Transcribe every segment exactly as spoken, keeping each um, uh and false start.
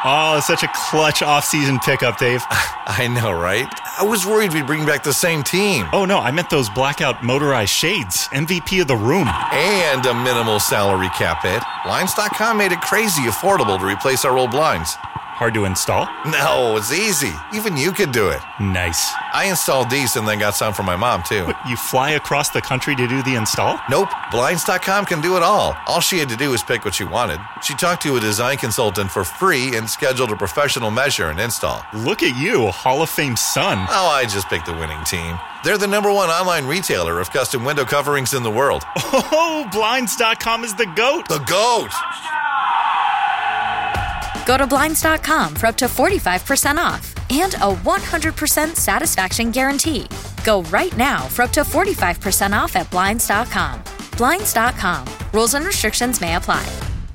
Oh, such a clutch off-season pickup, Dave. I know, right? I was worried we'd bring back the same team. Oh, no, I meant those blackout motorized shades. M V P of the room. And a minimal salary cap hit. Blinds dot com made it crazy affordable to replace our old blinds. Hard to install? No, it's easy. Even you could do it. Nice. I installed these and then got some for my mom, too. But you fly across the country to do the install? Nope. Blinds dot com can do it all. All she had to do was pick what she wanted. She talked to a design consultant for free and scheduled a professional measure and install. Look at you, Hall of Fame son. Oh, I just picked the winning team. They're the number one online retailer of custom window coverings in the world. Oh, Blinds dot com is the GOAT. The GOAT! Go to Blinds dot com for up to forty-five percent off and a one hundred percent satisfaction guarantee. Go right now for up to forty-five percent off at Blinds dot com. Blinds dot com. Rules and restrictions may apply.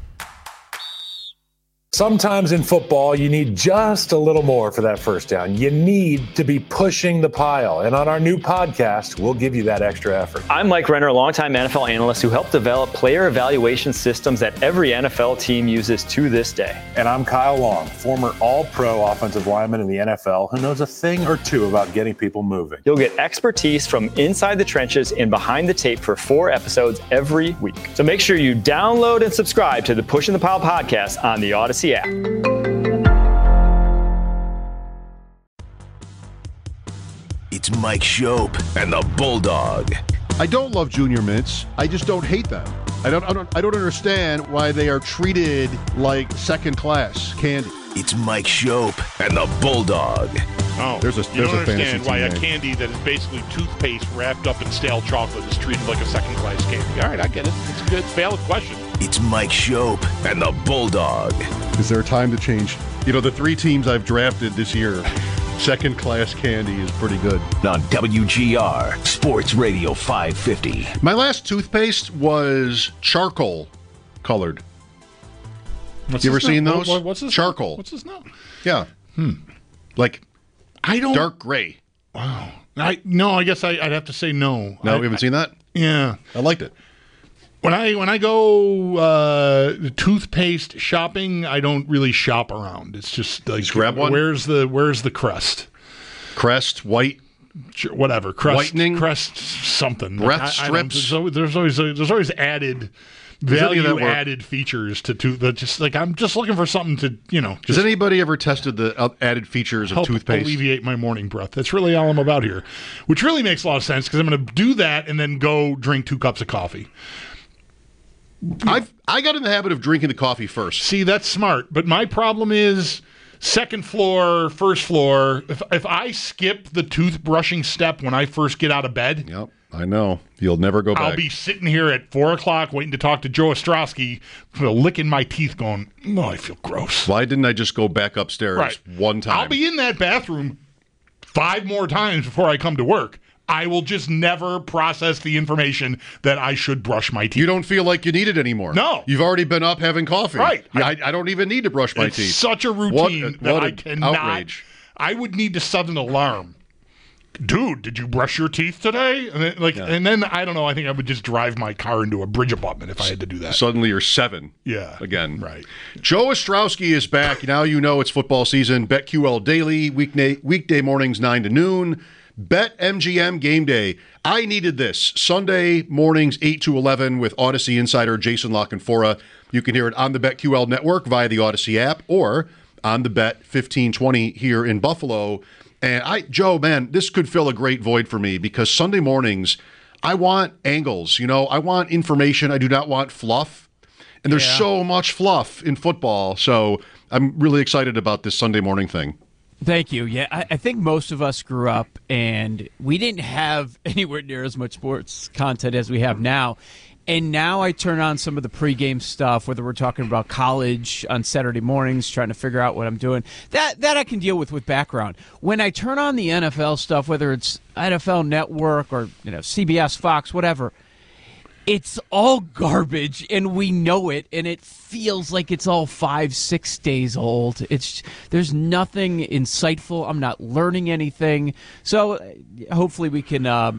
Sometimes in football, you need just a little more for that first down. You need to be pushing the pile. And on our new podcast, we'll give you that extra effort. I'm Mike Renner, a longtime N F L analyst who helped develop player evaluation systems that every N F L team uses to this day. And I'm Kyle Long, former all-pro offensive lineman in the N F L who knows a thing or two about getting people moving. You'll get expertise from inside the trenches and behind the tape for four episodes every week. So make sure you download and subscribe to the Pushing the Pile podcast on the Odyssey app. It's Mike Shope and the Bulldog. I don't love Junior Mints. I just don't hate them. I don't, I don't, I don't understand why they are treated like second-class candy. It's Mike Shope and the Bulldog. Oh, there's a, you there's don't a understand why a name. candy that is basically toothpaste wrapped up in stale chocolate is treated like a second-class candy. All right, I get it. It's a good, valid question. It's Mike Shope and the Bulldog. Is there a time to change? You know, the three teams I've drafted this year, second-class candy is pretty good. On W G R, Sports Radio five fifty. My last toothpaste was charcoal colored. What's you ever this seen now? those? What, what's this? Charcoal. What's this now? Yeah. Hmm. Like I don't. dark gray. Wow. I no. I guess I, I'd have to say no. No, I, you haven't I, seen that? Yeah. I liked it. When I when I go uh, toothpaste shopping, I don't really shop around. It's just like Just grab one? Where's the Where's the crest? Crest, white. Sure, whatever. Crest, Whitening? crest, something. Breath Like, I- I don't- strips? There's always there's always, there's always added Does any of that value work? added features to tooth. That just like I'm just looking for something to you know. Has Just anybody ever tested the uh, added features of help toothpaste? alleviate my morning breath. That's really all I'm about here, which really makes a lot of sense because I'm going to do that and then go drink two cups of coffee. I've I got in the habit of drinking the coffee first. See, that's smart. But my problem is second floor, first floor. If if I skip the toothbrushing step when I first get out of bed, Yep, I know. You'll never go back. I'll be sitting here at four o'clock waiting to talk to Joe Ostrowski, licking my teeth, going, "Oh, I feel gross." Why didn't I just go back upstairs Right. one time? I'll be in that bathroom five more times before I come to work. I will just never process the information that I should brush my teeth. You don't feel like you need it anymore. No. You've already been up having coffee. Right. Yeah, I, I don't even need to brush my it's teeth. such a What- routine that what I an cannot. outrage. I would need to set an alarm. Dude, did you brush your teeth today? And then, like, Yeah. and then I don't know. I think I would just drive my car into a bridge abutment if I had to do that. Suddenly you're seven. Yeah. Again. Right. Joe Ostrowski is back. Now you know it's football season. BetQL Daily, weekday, weekday mornings nine to noon. BetMGM Game Day. I needed this. Sunday mornings eight to eleven with Odyssey insider Jason Lockenfora. You can hear it on the BetQL network via the Odyssey app or on the Bet fifteen twenty here in Buffalo. And I, Joe, man, this could fill a great void for me because Sunday mornings, I want angles. You know, I want information. I do not want fluff. And there's Yeah. so much fluff in football. So I'm really excited about this Sunday morning thing. Thank you. Yeah, I, I think most of us grew up and we didn't have anywhere near as much sports content as we have now. And now I turn on some of the pregame stuff, whether we're talking about college on Saturday mornings, trying to figure out what I'm doing. That that I can deal with with background. When I turn on the N F L stuff, whether it's N F L Network or you know C B S, Fox, whatever, it's all garbage, and we know it, and it feels like it's all five, six days old. It's there's nothing insightful. I'm not learning anything. So uh, hopefully we can uh,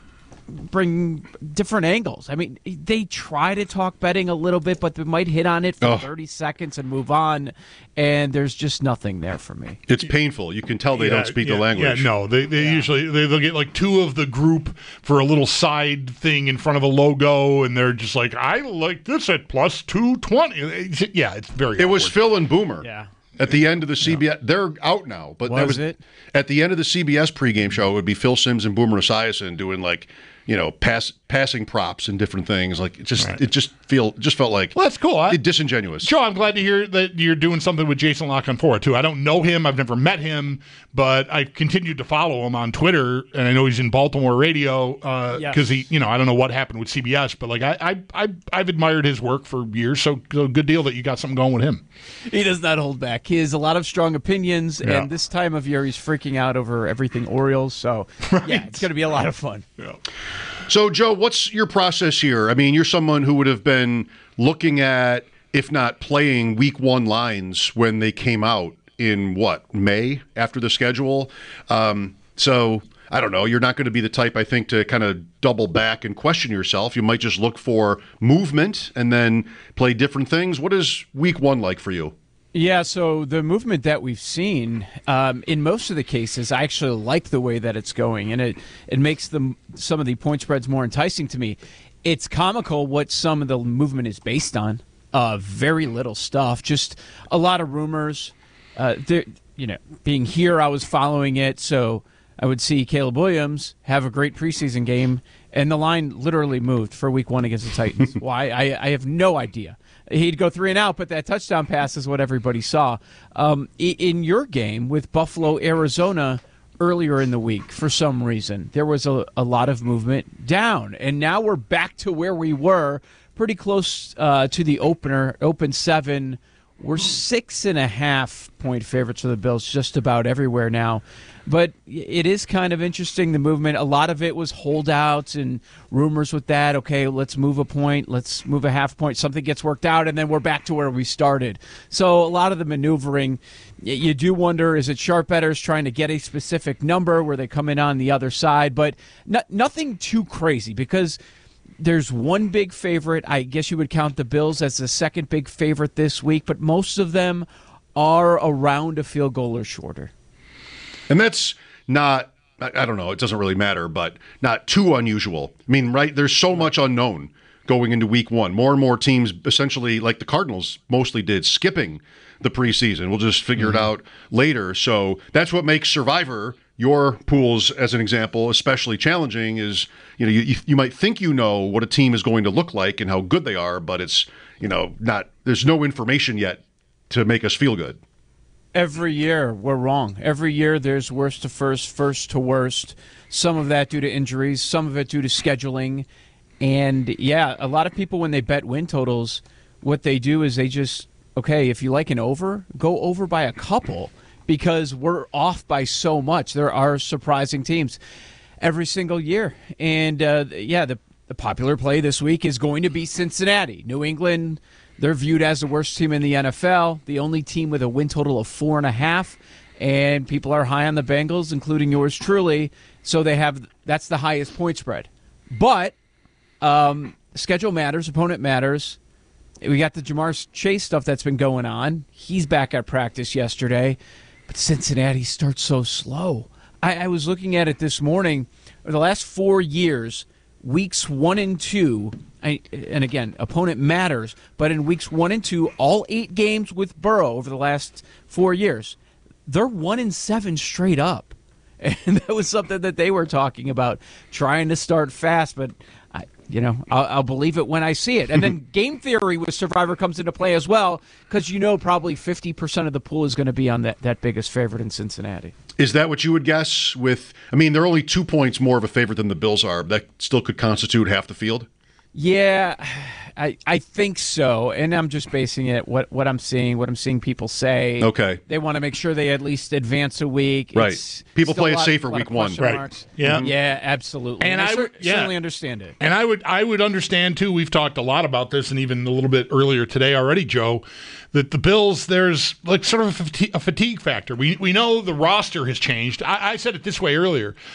bring different angles. I mean, they try to talk betting a little bit, but they might hit on it for oh. thirty seconds and move on, and there's just nothing there for me. It's painful. You can tell they yeah, don't speak yeah, the language. Yeah, no, they, they yeah. usually they, they'll get like two of the group for a little side thing in front of a logo, and they're just like, I like this at plus two twenty. Yeah, it's very It awkward. was Phil and Boomer. Yeah. At the end of the C B S, yeah. they're out now, but was, that was it? At the end of the C B S pregame show, it would be Phil Simms and Boomer Esiason doing like, you know, pass passing props and different things. Like it just, right. it just feel, just felt like well, that's cool. I, disingenuous. Joe, I'm glad to hear that you're doing something with Jason La Canfora too. I don't know him, I've never met him, but I continued to follow him on Twitter, and I know he's in Baltimore radio because uh, yes. he, you know, I don't know what happened with C B S, but like I, I, I I've admired his work for years. So, so good deal that you got something going with him. He does not hold back. He has a lot of strong opinions, yeah. and this time of year he's freaking out over everything Orioles. So, right. yeah, it's going to be a lot of fun. Yeah. So, Joe, what's your process here? I mean, you're someone who would have been looking at, if not playing, week one lines when they came out in, what, May after the schedule? Um, so, I don't know. You're not going to be the type, I think, to kind of double back and question yourself. You might just look for movement and then play different things. What is week one like for you? Yeah, so the movement that we've seen, um, in most of the cases, I actually like the way that it's going, and it, it makes the, some of the point spreads more enticing to me. It's comical what some of the movement is based on. Uh, very little stuff, just a lot of rumors. Uh, you know, being here, I was following it, so I would see Caleb Williams have a great preseason game, and the line literally moved for week one against the Titans. Why? I, I have no idea. He'd go three and out, but that touchdown pass is what everybody saw. Um, in your game with Buffalo, Arizona, earlier in the week, for some reason, there was a, a lot of movement down. And now we're back to where we were, pretty close uh, to the opener, open seven. We're six and a half point favorites for the Bills just about everywhere now. But it is kind of interesting, the movement. A lot of it was holdouts and rumors with that. Okay, let's move a point. Let's move a half point. Something gets worked out, and then we're back to where we started. So a lot of the maneuvering, you do wonder, is it sharp bettors trying to get a specific number where they come in on the other side? But no, nothing too crazy because there's one big favorite. I guess you would count the Bills as the second big favorite this week, but most of them are around a field goal or shorter. And that's not, I don't know, it doesn't really matter, but not too unusual. I mean, right, there's so much unknown going into week one. More and more teams, essentially, like the Cardinals mostly did, skipping the preseason. We'll just figure mm-hmm. it out later. So that's what makes Survivor, your pools, as an example, especially challenging is, you know, you, you might think you know what a team is going to look like and how good they are, but it's, you know, not, there's no information yet to make us feel good. Every year we're wrong. Every year there's worst to first, first to worst. Some of that due to injuries, some of it due to scheduling. And, yeah, a lot of people when they bet win totals, what they do is they just, okay, if you like an over, go over by a couple because we're off by so much. There are surprising teams every single year. And, uh, yeah, the, the popular play this week is going to be Cincinnati. New England, they're viewed as the worst team in the N F L, the only team with a win total of four and a half, and people are high on the Bengals, including yours truly. So they have that's the highest point spread. But um, schedule matters, opponent matters. We got the Jamar Chase stuff that's been going on. He's back at practice yesterday, but Cincinnati starts so slow. I, I was looking at it this morning. For the last four years, weeks one and two. I, and again, opponent matters, but in weeks one and two, all eight games with Burrow over the last four years, they're one and seven straight up. And that was something that they were talking about, trying to start fast, but I, you know, I'll, I'll believe it when I see it. And then game theory with Survivor comes into play as well, because you know probably fifty percent of the pool is going to be on that, that biggest favorite in Cincinnati. Is that what you would guess with, I mean, they're only two points more of a favorite than the Bills are. That still could constitute half the field? Yeah, I I think so, and I'm just basing it what what I'm seeing, what I'm seeing people say. Okay, they want to make sure they at least advance a week. Right, it's people play it lot, safer week one. Right. Marks. Yeah, mm-hmm. yeah, absolutely. And, and I, I cer- yeah. certainly understand it. And I would I would understand too. We've talked a lot about this, and even a little bit earlier today already, Joe, that the Bills, there's like sort of a fatigue, a fatigue factor. We we know the roster has changed. I, I said it this way earlier.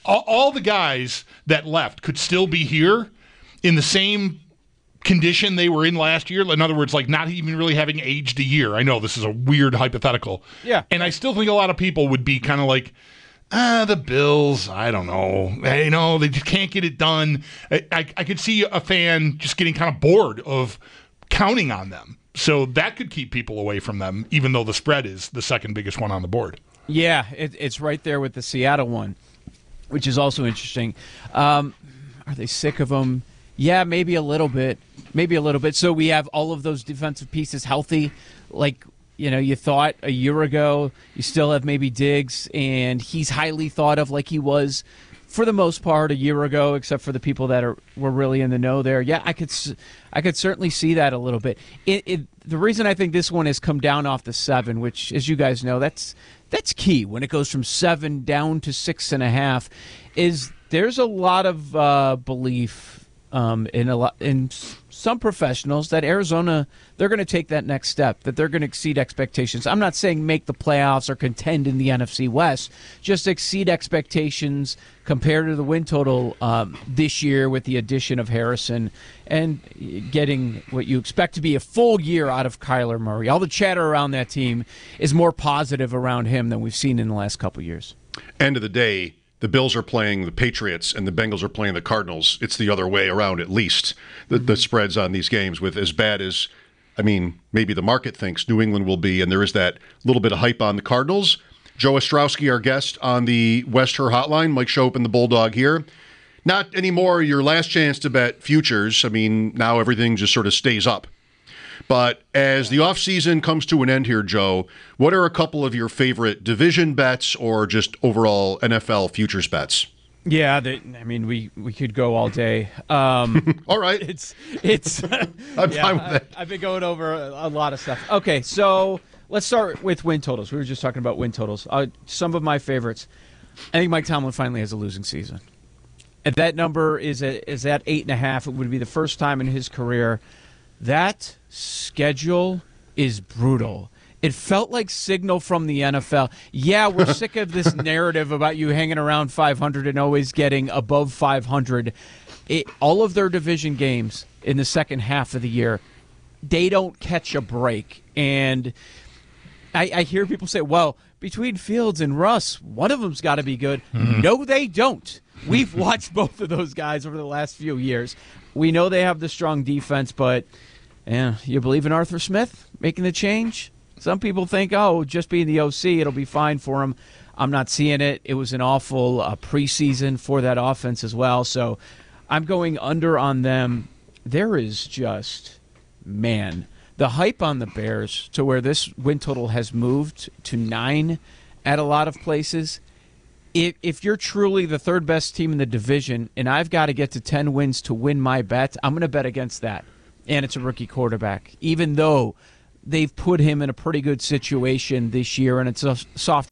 all, all the guys that left could still be here in the same condition they were in last year. In other words, like not even really having aged a year. I know this is a weird hypothetical. Yeah. And I still think a lot of people would be kind of like, ah, the Bills, I don't know. You know, they just can't get it done. I, I, I could see a fan just getting kind of bored of counting on them. So that could keep people away from them, even though the spread is the second biggest one on the board. Yeah, it, it's right there with the Seattle one, which is also interesting. Um, are they sick of them? Yeah, maybe a little bit. Maybe a little bit. So we have all of those defensive pieces healthy, like you know you thought a year ago. You still have maybe Diggs, and he's highly thought of like he was for the most part a year ago, except for the people that are were really in the know there. Yeah, I could I could certainly see that a little bit. It, it, the reason I think this one has come down off the seven, which, as you guys know, that's that's key when it goes from seven down to six and a half, is there's a lot of uh, belief um, in a lot in some professionals that Arizona, they're going to take that next step, that they're going to exceed expectations. I'm not saying make the playoffs or contend in the N F C West, just exceed expectations compared to the win total um, this year with the addition of Harrison and getting what you expect to be a full year out of Kyler Murray. All the chatter around that team is more positive around him than we've seen in the last couple of years. End of the day, the Bills are playing the Patriots and the Bengals are playing the Cardinals. It's the other way around, at least, the, the spreads on these games, with as bad as, I mean, maybe the market thinks New England will be, and there is that little bit of hype on the Cardinals. Joe Ostrowski, our guest on the West Her Hotline. Mike Schopp and the Bulldog here. Not anymore your last chance to bet futures. I mean, now everything just sort of stays up. But as the offseason comes to an end here, Joe, what are a couple of your favorite division bets or just overall N F L futures bets? Yeah, they, I mean, we, we could go all day. Um, all right. It's it's. I'm yeah, fine with that. I, I've been going over a, a lot of stuff. Okay, so let's start with win totals. We were just talking about win totals. Uh, some of my favorites. I think Mike Tomlin finally has a losing season. If that number is at, is at eight and a half, it would be the first time in his career. That schedule is brutal. It felt like signal from the N F L. Yeah, we're sick of this narrative about you hanging around five hundred and always getting above five hundred. It, all of their division games in the second half of the year, they don't catch a break. And I, I hear people say, well, between Fields and Russ, one of them's got to be good. Mm-hmm. No, they don't. We've watched both of those guys over the last few years. We know they have the strong defense, but yeah, you believe in Arthur Smith making the change? Some people think, oh, just being the O C, it'll be fine for him. I'm not seeing it. It was an awful uh, preseason for that offense as well. So I'm going under on them. There is just, man, the hype on the Bears to where this win total has moved to nine at a lot of places. If, if you're truly the third best team in the division and I've got to get to ten wins to win my bet, I'm going to bet against that. And it's a rookie quarterback, even though they've put him in a pretty good situation this year, and it's a soft.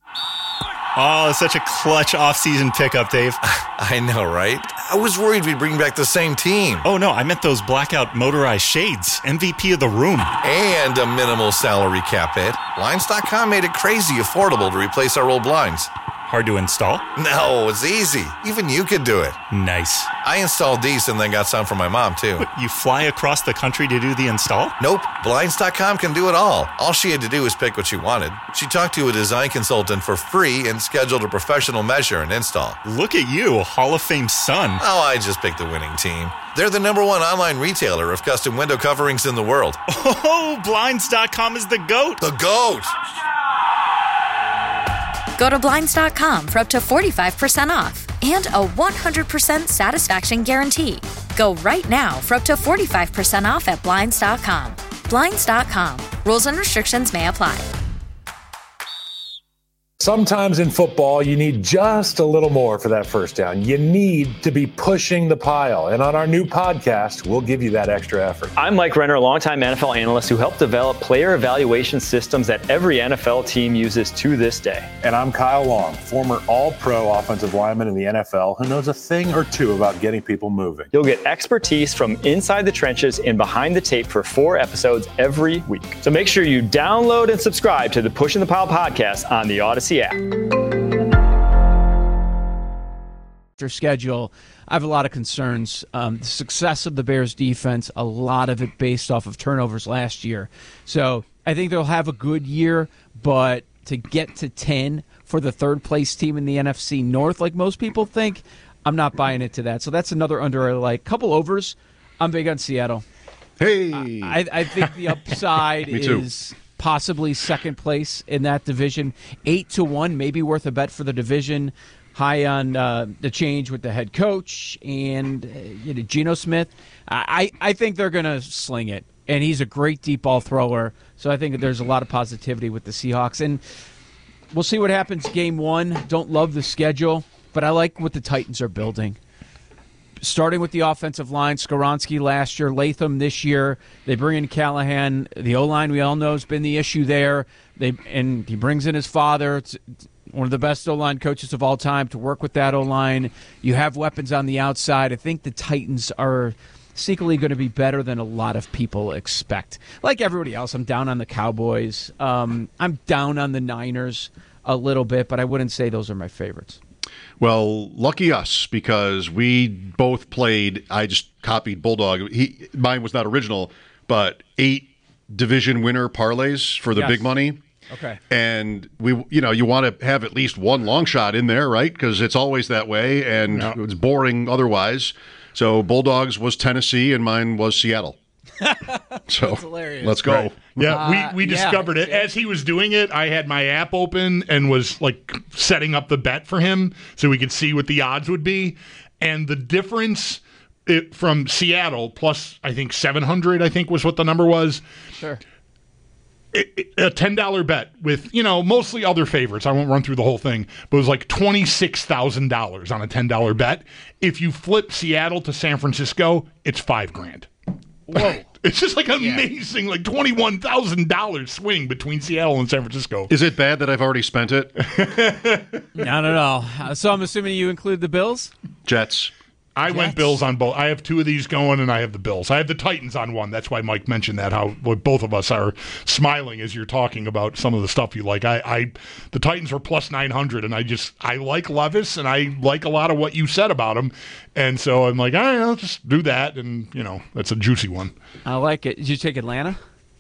Oh, it's such a clutch offseason pickup, Dave. I know, right? I was worried we'd bring back the same team. Oh, no, I meant those blackout motorized shades. M V P of the room. And a minimal salary cap hit. Blinds dot com made it crazy affordable to replace our old blinds. Hard to install? No, it's easy. Even you could do it. Nice. I installed these and then got some for my mom, too. What, you fly across the country to do the install? Nope. Blinds dot com can do it all. All she had to do was pick what she wanted. She talked to a design consultant for free and scheduled a professional measure and install. Look at you, Hall of Fame son. Oh, I just picked the winning team. They're the number one online retailer of custom window coverings in the world. Oh, Blinds dot com is the GOAT. The GOAT! Go to Blinds dot com for up to forty-five percent off and a one hundred percent satisfaction guarantee. Go right now for up to forty-five percent off at Blinds dot com. Blinds dot com. Rules and restrictions may apply. Sometimes in football, you need just a little more for that first down. You need to be pushing the pile. And on our new podcast, we'll give you that extra effort. I'm Mike Renner, a longtime N F L analyst who helped develop player evaluation systems that every N F L team uses to this day. And I'm Kyle Long, former all-pro offensive lineman in the N F L who knows a thing or two about getting people moving. You'll get expertise from inside the trenches and behind the tape for four episodes every week. So make sure you download and subscribe to the Pushing the Pile podcast on the Odyssey app. softer schedule, I have a lot of concerns. Um, the success of the Bears defense, a lot of it based off of turnovers last year. So I think they'll have a good year, but to get to ten for the third place team in the N F C North, like most people think, I'm not buying into that. So that's another under I like. Couple overs. I'm big on Seattle. Hey, I, I think the upside is possibly second place in that division. Eight to one, maybe worth a bet for the division. High on uh, the change with the head coach and uh, you know, Geno Smith. I, I think they're going to sling it, and he's a great deep ball thrower. So I think there's a lot of positivity with the Seahawks, and we'll see what happens game one. Don't love the schedule, but I like what the Titans are building. Starting with the offensive line, Skoronski last year, Latham this year. They bring in Callahan. The O-line, we all know, has been the issue there. They and he brings in his father. It's one of the best O-line coaches of all time to work with that O-line. You have weapons on the outside. I think the Titans are secretly going to be better than a lot of people expect. Like everybody else, I'm down on the Cowboys. Um, I'm down on the Niners a little bit, but I wouldn't say those are my favorites. Well, lucky us, because we both played. I just copied Bulldog. He, mine was not original, but eight division winner parlays for the Yes. big money. Okay. And we, you know, you want to have at least one long shot in there, right? Because it's always that way, and No. it's boring otherwise. So Bulldogs was Tennessee, and mine was Seattle. So That's hilarious. let's go. Right. Yeah, Uh, we, we yeah. discovered it. As he was doing it, I had my app open and was like setting up the bet for him so we could see what the odds would be. And the difference it, from Seattle plus, I think, seven hundred, I think was what the number was. Sure. It, it, a ten dollar bet with, you know, mostly other favorites. I won't run through the whole thing, but it was like twenty-six thousand dollars on a ten dollar bet. If you flip Seattle to San Francisco, it's five grand. Whoa. It's just like amazing, like twenty-one thousand dollars swing between Seattle and San Francisco. Is it bad that I've already spent it? Not at all. Uh, So I'm assuming you include the Bills? Jets. I went Jets. Bills on both. I have two of these going, and I have the Bills. I have the Titans on one. That's why Mike mentioned that, how well, both of us are smiling as you're talking about some of the stuff you like. I, I the Titans were plus nine hundred, and I just I like Levis, and I like a lot of what you said about him. And so I'm like, all right, I'll just do that, and, you know, that's a juicy one. I like it. Did you take Atlanta?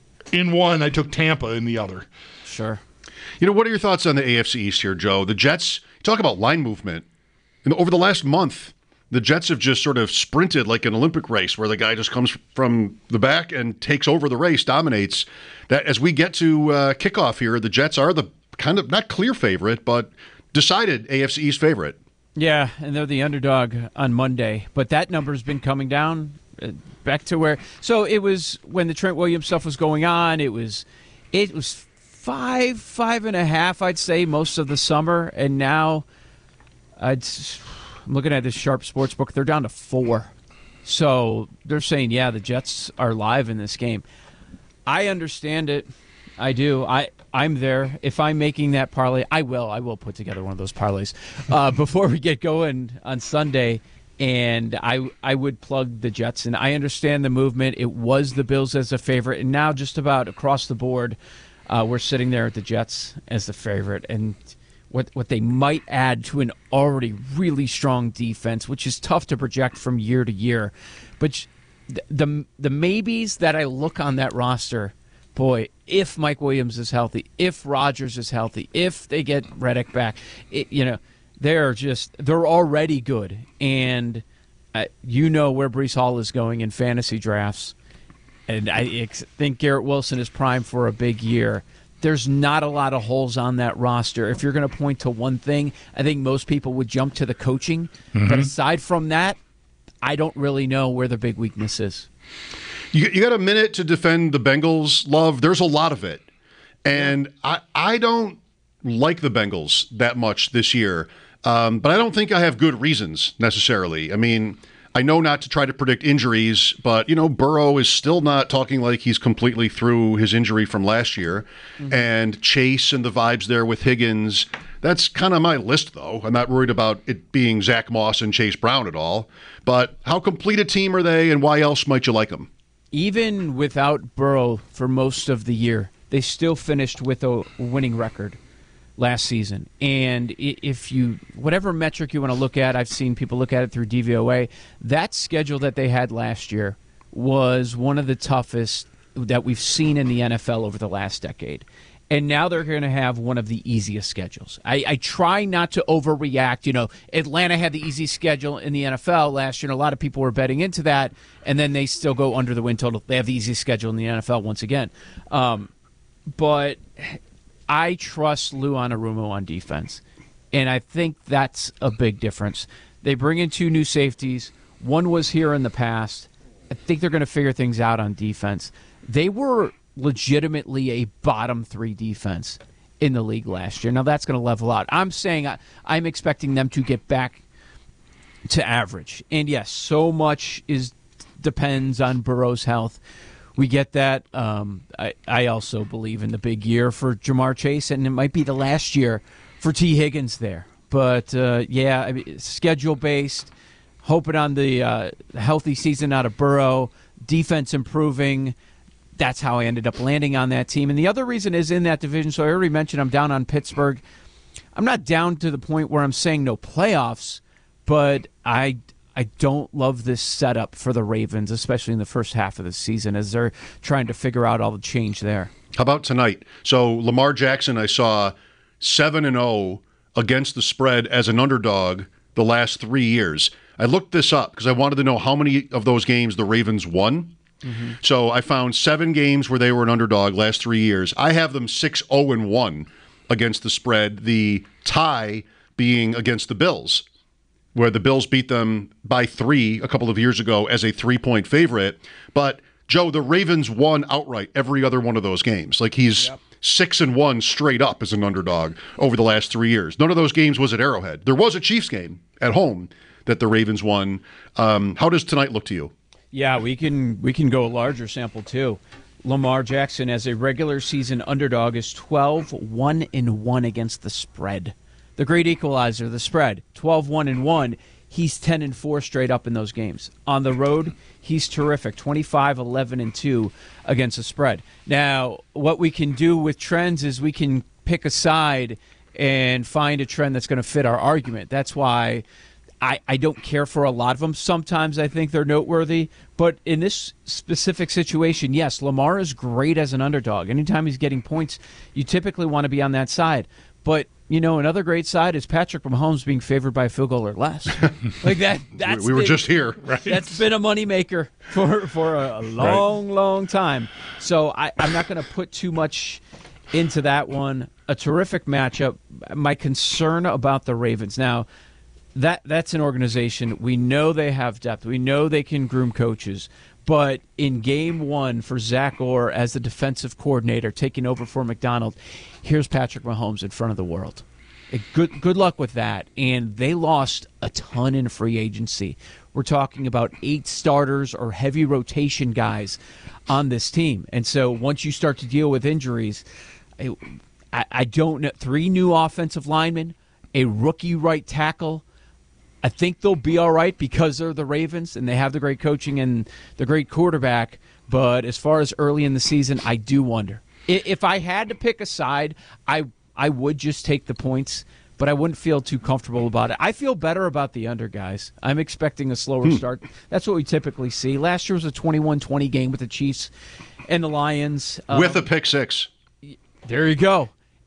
In one, I took Tampa in the other. Sure. You know, what are your thoughts on the A F C East here, Joe? The Jets, talk about line movement. You know, over the last month, the Jets have just sort of sprinted like an Olympic race where the guy just comes from the back and takes over the race, dominates. That as we get to uh, kickoff here, the Jets are the kind of, not clear favorite, but decided A F C East favorite. Yeah, and they're the underdog on Monday, but that number's been coming down uh, back to where. So it was when the Trent Williams stuff was going on. It was, it was five, five and a half, I'd say, most of the summer, and now I'd. I'm looking at this Sharp Sportsbook. They're down to four. So they're saying, yeah, the Jets are live in this game. I understand it. I do. I, I'm there. If I'm making that parlay, I will. I will put together one of those parlays uh, before we get going on Sunday. And I I would plug the Jets. And I understand the movement. It was the Bills as a favorite. And now just about across the board, uh, we're sitting there at the Jets as the favorite. And what what they might add to an already really strong defense, which is tough to project from year to year. But the the, the maybes that I look on that roster, boy, if Mike Williams is healthy, if Rodgers is healthy, if they get Reddick back, it, you know, they're just they're already good. And uh, you know where Breece Hall is going in fantasy drafts, and I ex- think Garrett Wilson is primed for a big year. There's not a lot of holes on that roster. If you're going to point to one thing, I think most people would jump to the coaching. Mm-hmm. But aside from that, I don't really know where the big weakness is. You, you got a minute to defend the Bengals, Love. There's a lot of it. And yeah. I, I don't like the Bengals that much this year. Um, but I don't think I have good reasons necessarily. I mean, I know not to try to predict injuries, but, you know, Burrow is still not talking like he's completely through his injury from last year. Mm-hmm. And Chase and the vibes there with Higgins, that's kind of my list, though. I'm not worried about it being Zach Moss and Chase Brown at all. But how complete a team are they, and why else might you like them? Even without Burrow for most of the year, they still finished with a winning record. last season. And if you, whatever metric you want to look at, I've seen people look at it through D V O A, that schedule that they had last year was one of the toughest that we've seen in the N F L over the last decade. And now they're going to have one of the easiest schedules. I, I try not to overreact. You know, Atlanta had the easy schedule in the N F L last year, and a lot of people were betting into that, and then they still go under the win total. They have the easiest schedule in the N F L once again. Um, but I trust Lou Anarumo on defense, and I think that's a big difference. They bring in two new safeties. One was here in the past. I think they're going to figure things out on defense. They were legitimately a bottom three defense in the league last year. Now that's going to level out. I'm saying I, I'm expecting them to get back to average. And yes, so much is depends on Burrow's health. We get that. Um, I, I also believe in the big year for Jamar Chase, and it might be the last year for T. Higgins there. But uh, yeah, I mean, schedule based, hoping on the uh, healthy season out of Burrow, defense improving. That's how I ended up landing on that team. And the other reason is in that division. So I already mentioned I'm down on Pittsburgh. I'm not down to the point where I'm saying no playoffs, but I I don't love this setup for the Ravens, especially in the first half of the season as they're trying to figure out all the change there. How about tonight? So Lamar Jackson, I saw seven and oh against the spread as an underdog the last three years. I looked this up because I wanted to know how many of those games the Ravens won. Mm-hmm. So I found seven games where they were an underdog last three years. I have them six oh and one against the spread, the tie being against the Bills, where the Bills beat them by three a couple of years ago as a three-point favorite. But, Joe, the Ravens won outright every other one of those games. Like, he's yep. six and one straight up as an underdog over the last three years. None of those games was at Arrowhead. There was a Chiefs game at home that the Ravens won. Um, how does tonight look to you? Yeah, we can we can go a larger sample too. Lamar Jackson as a regular season underdog is twelve one and one against the spread. The great equalizer, the spread, twelve one and one. He's ten and four straight up in those games. On the road, he's terrific, twenty-five eleven and two against the spread. Now, what we can do with trends is we can pick a side and find a trend that's going to fit our argument. That's why I, I don't care for a lot of them. Sometimes I think they're noteworthy. But in this specific situation, yes, Lamar is great as an underdog. Anytime he's getting points, you typically want to be on that side. But, you know, another great side is Patrick Mahomes being favored by a field goal or less. Like that. That's we were been, just here. Right? That's been a moneymaker for, for a, a long, right. long time. So I, I'm not going to put too much into that one. A terrific matchup. My concern about the Ravens. Now, That that's an organization. We know they have depth. We know they can groom coaches. But in game one for Zach Orr as the defensive coordinator taking over for McDonald, here's Patrick Mahomes in front of the world. Good good luck with that. And they lost a ton in free agency. We're talking about eight starters or heavy rotation guys on this team. And so once you start to deal with injuries, I, I don't know. Three new offensive linemen, a rookie right tackle. I think they'll be all right because they're the Ravens and they have the great coaching and the great quarterback. But as far as early in the season, I do wonder. If I had to pick a side, I I would just take the points, but I wouldn't feel too comfortable about it. I feel better about the under, guys. I'm expecting a slower hmm. start. That's what we typically see. Last year was a twenty-one twenty game with the Chiefs and the Lions. With um, a pick six. There you go.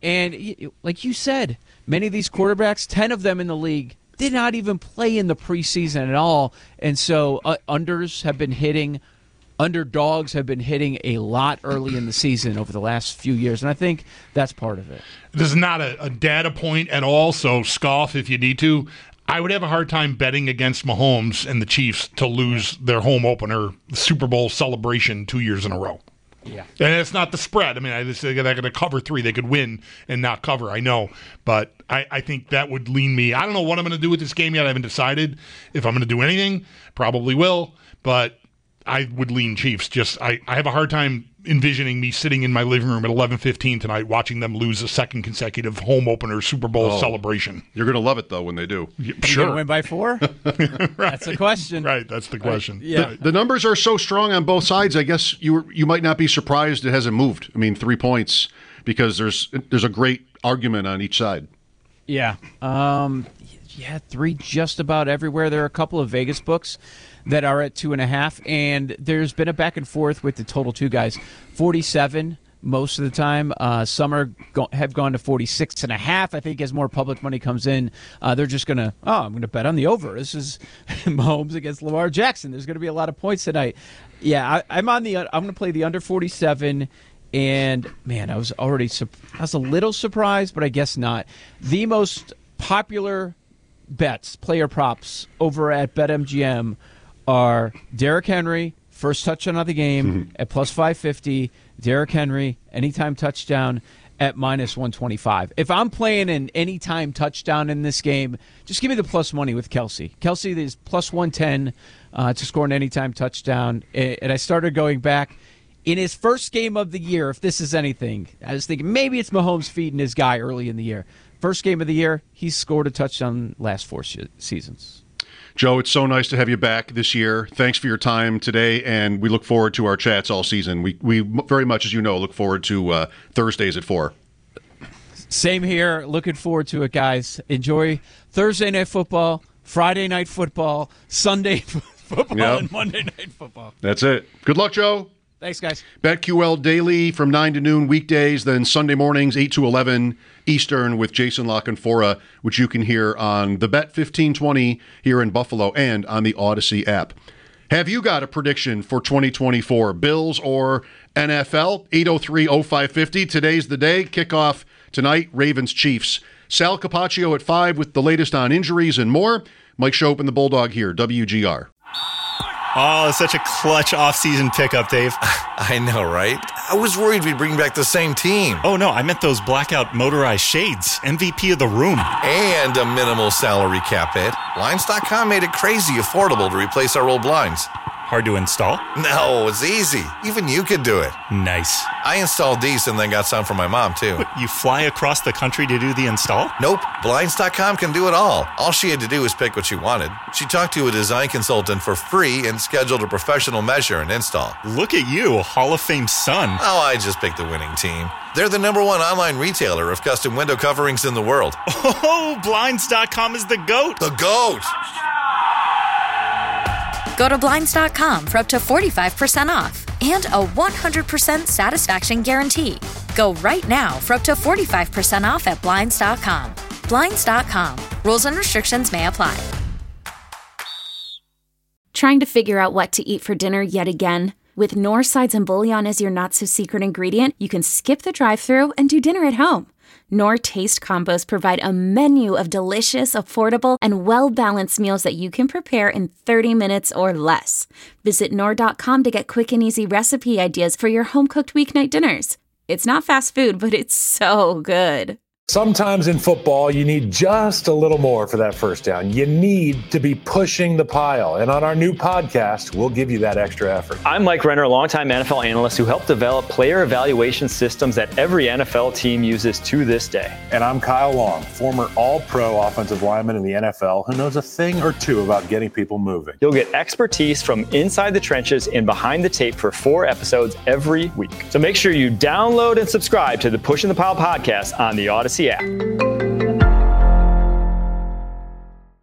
And like you said, many of these quarterbacks, ten of them in the league, did not even play in the preseason at all. And so uh, unders have been hitting, underdogs have been hitting a lot early in the season over the last few years. And I think that's part of it. This is not a, a data point at all, so scoff if you need to. I would have a hard time betting against Mahomes and the Chiefs to lose their home opener Super Bowl celebration two years in a row. Yeah. And it's not the spread. I mean, I just they're going to cover three. They could win and not cover, I know. But I, I think that would lean me. I don't know what I'm going to do with this game yet. I haven't decided if I'm going to do anything. Probably will. But I would lean Chiefs. Just I, I have a hard time envisioning me sitting in my living room at eleven fifteen tonight watching them lose a second consecutive home opener Super Bowl oh, celebration. You're going to love it, though, when they do. Yeah, are sure. you going to win by four? Right. That's the question. Right, that's the question. Right. Yeah. The, the numbers are so strong on both sides, I guess you you might not be surprised it hasn't moved. I mean, three points because there's there's a great argument on each side. Yeah. Um, yeah, three just about everywhere. There are a couple of Vegas books that are at two and a half, and there's been a back and forth with the total two guys. forty-seven most of the time. Uh, some are go- have gone to forty-six and a half. I think as more public money comes in, uh, they're just going to, oh, I'm going to bet on the over. This is Mahomes against Lamar Jackson. There's going to be a lot of points tonight. Yeah, I, I'm on the. I'm going to play the under forty-seven. And man, I was already I was a little surprised, but I guess not. The most popular bets, player props over at BetMGM are Derrick Henry, first touchdown of the game mm-hmm. at plus five fifty. Derrick Henry, anytime touchdown at minus one twenty-five. If I'm playing an anytime touchdown in this game, just give me the plus money with Kelsey. Kelsey is plus one ten uh, to score an anytime touchdown. And I started going back. In his first game of the year, if this is anything, I was thinking maybe it's Mahomes feeding his guy early in the year. First game of the year, he's scored a touchdown last four sh- seasons. Joe, it's so nice to have you back this year. Thanks for your time today, and we look forward to our chats all season. We we very much, as you know, look forward to uh, Thursdays at four. Same here. Looking forward to it, guys. Enjoy Thursday night football, Friday night football, Sunday football, yep. and Monday night football. That's it. Good luck, Joe. Thanks, guys. BetQL Daily from nine to noon weekdays, then Sunday mornings, eight to eleven Eastern with Jason La Canfora, which you can hear on the Bet fifteen twenty here in Buffalo and on the Odyssey app. Have you got a prediction for twenty twenty-four, Bills or N F L? eight oh three oh five fifty. Today's the day. Kickoff tonight, Ravens-Chiefs. Sal Capaccio at five with the latest on injuries and more. Mike Shope and the Bulldog here, W G R. Oh, such a clutch off-season pickup, Dave. I know, right? I was worried we'd bring back the same team. Oh, no, I meant those blackout motorized shades. M V P of the room. And a minimal salary cap hit. Blinds dot com made it crazy affordable to replace our old blinds. Hard to install? No, it's easy. Even you could do it. Nice. I installed these and then got some for my mom, too. But you fly across the country to do the install? Nope. Blinds dot com can do it all. All she had to do was pick what she wanted. She talked to a design consultant for free and scheduled a professional measure and install. Look at you, Hall of Fame son. Oh, I just picked the winning team. They're the number one online retailer of custom window coverings in the world. Oh, Blinds dot com is the GOAT. The GOAT! Go to Blinds dot com for up to forty-five percent off and a one hundred percent satisfaction guarantee. Go right now for up to forty-five percent off at Blinds dot com. Blinds dot com. Rules and restrictions may apply. Trying to figure out what to eat for dinner yet again? With Knorr sides and bouillon as your not-so-secret ingredient, you can skip the drive-thru and do dinner at home. Knorr Taste Combos provide a menu of delicious, affordable, and well-balanced meals that you can prepare in thirty minutes or less. Visit Knorr dot com to get quick and easy recipe ideas for your home-cooked weeknight dinners. It's not fast food, but it's so good. Sometimes in football, you need just a little more for that first down. You need to be pushing the pile. And on our new podcast, we'll give you that extra effort. I'm Mike Renner, a longtime N F L analyst who helped develop player evaluation systems that every N F L team uses to this day. And I'm Kyle Long, former all-pro offensive lineman in the N F L who knows a thing or two about getting people moving. You'll get expertise from inside the trenches and behind the tape for four episodes every week. So make sure you download and subscribe to the Pushing the Pile podcast on the Odyssey app.